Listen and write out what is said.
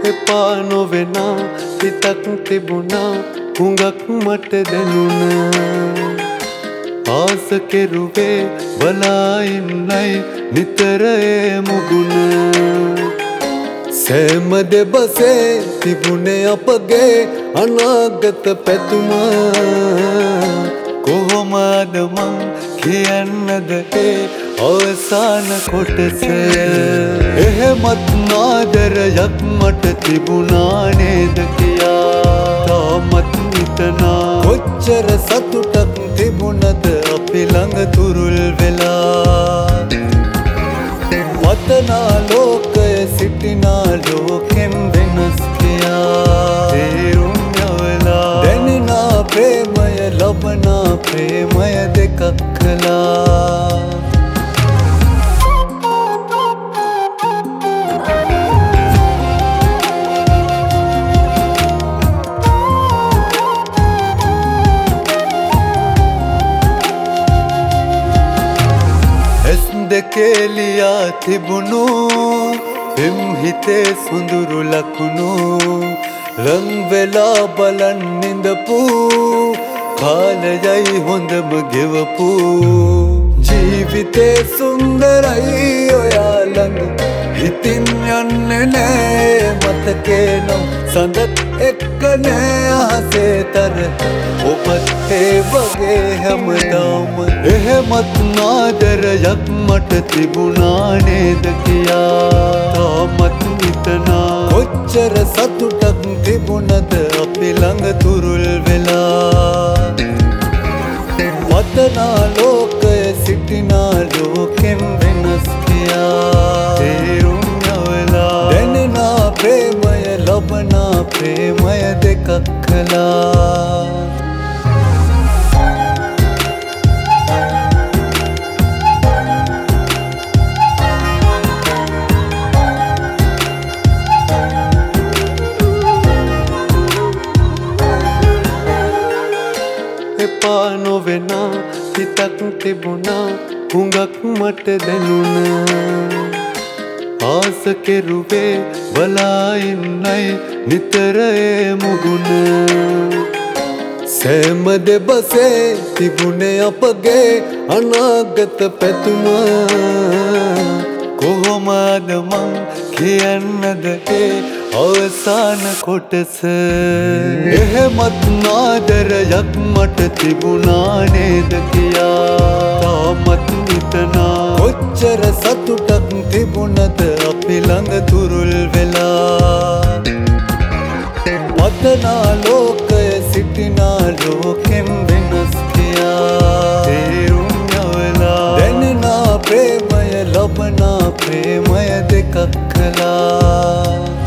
එපා නොවෙනා හිතක් තිබුණා හුඟක් මට දැනුණ ආස කෙරුවේ බලා ඉන්නයි නිතර ඒ මුගුණ සෑම දෙබසේ තිබුණේ අපගේ අනාගත පැතුම කොහොමද මං කියන්නද ඒ අවසාන කොටස එහෙමත් නාදරයක් මට තිබුණා නේද කියා තාමත් හිතනා කොච්චර සතුටක් තිබුණද අපි ළඟ තුරුල් වෙලා වතනා ලෝකය සිටිනා ලෝකෙන් වෙනස් කියා තේරුම් යවලා දැනෙනා ප්‍රේමය ලබනා ප්‍රේමය දෙකක් කළා දෙකේ ලියා තිබුණු පෙම් හිතේ සුඳුරු ලකුණු ලං වෙලා බලන් නිඳපු කාලයයි හොඳම ගෙවපු ජීවිතේ සුන්දරයි ඔයා ළඟ හිතින් යන්නේ නෑ මතකේ නම් සඳත් එක්ක නෑ අහසේ තර ඔබත් ඒ වගේ හැමදාම එහෙමත් නාදරයක් මට තිබුණා නේද කියා තාමත් හිතනා කොච්චර සතුටක් තිබුණද අපි ළඟ තුරුල් වෙලා වතනා ලෝකය සිටිනා ලෝකෙන් වෙනස් කියා තේරුම් යවලා දැනෙනා ප්‍රේමය ලබනා ප්‍රේමය දෙකක් කළා එපා නොවෙනා හිතක් තිබුණා හුඟක් මට දැනුණ ආස කෙරුවේ බලා ඉන්නයි නිතර ඒ මුගුණ සෑම දෙබසේ තිබුණේ අපගේ අනාගත පැතුම කොහොමද මං කියන්නද ඒ අවසාන කොටස එහෙමත් නාදරයක් මට තිබුණා නේද කියා තාමත් හිතනා කොච්චර සතුටක් තිබුණද අපි ළඟ තුරුල් වෙලා වතනා ලෝකය සිටිනා ලෝකෙන් වෙනස් කියා තේරුම් යවලා දැනෙනා ප්‍රේමය ලබනා ප්‍රේමය දෙකක් කළා